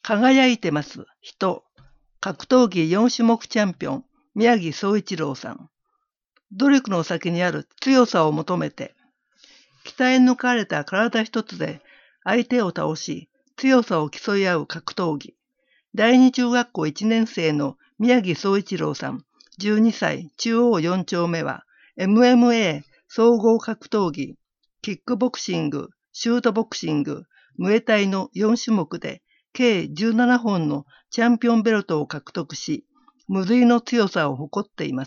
輝いてます。人。格闘技4種目チャンピオン、宮城総一郎さん。努力の先にある強さを求めて、鍛え抜かれた体一つで相手を倒し、強さを競い合う格闘技。第二中学校1年生の宮城総一郎さん、12歳、中央4丁目は、MMA 総合格闘技、キックボクシング、シュートボクシング、ムエタイの4種目で、計17本のチャンピオンベルトを獲得し、無類の強さを誇っています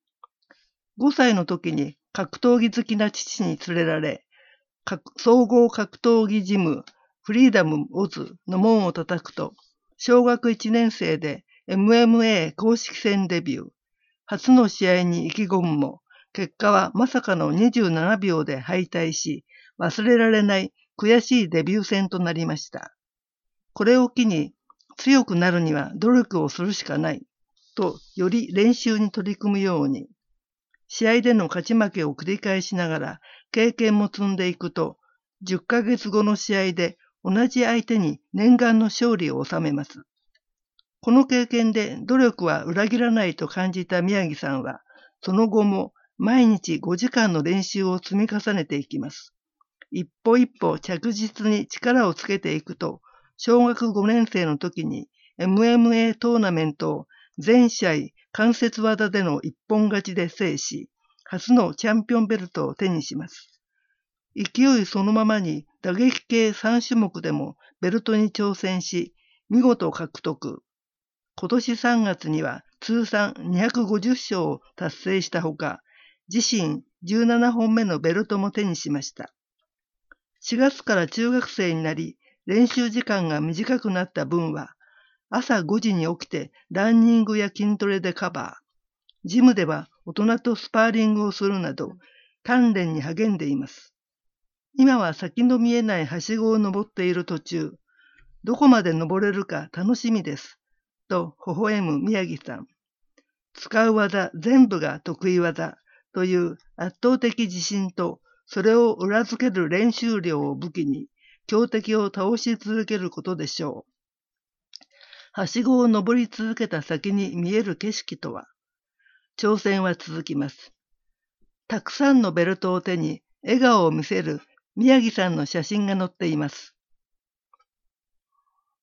。5歳の時に格闘技好きな父に連れられ、総合格闘技ジム、フリーダムオズの門を叩くと、小学1年生で MMA 公式戦デビュー。初の試合に意気込むも、結果はまさかの27秒で敗退し、忘れられない悔しいデビュー戦となりました。これを機に、強くなるには努力をするしかない、とより練習に取り組むように、試合での勝ち負けを繰り返しながら経験も積んでいくと、10ヶ月後の試合で同じ相手に念願の勝利を収めます。この経験で努力は裏切らないと感じた宮城さんは、その後も毎日5時間の練習を積み重ねていきます。一歩一歩着実に力をつけていくと、小学5年生の時に MMA トーナメントを全試合関節技での一本勝ちで制し、初のチャンピオンベルトを手にします。勢いそのままに打撃系3種目でもベルトに挑戦し、見事獲得。今年3月には通算250勝を達成したほか、自身17本目のベルトも手にしました。4月から中学生になり、練習時間が短くなった分は、朝5時に起きてランニングや筋トレでカバー。ジムでは大人とスパーリングをするなど、鍛錬に励んでいます。今は先の見えないはしごを登っている途中、どこまで登れるか楽しみです。と微笑む宮城さん。使う技全部が得意技という圧倒的自信と、それを裏付ける練習量を武器に、強敵を倒し続けることでしょう。はしごを登り続けた先に見える景色とは、挑戦は続きます。たくさんのベルトを手に笑顔を見せる宮城さんの写真が載っています。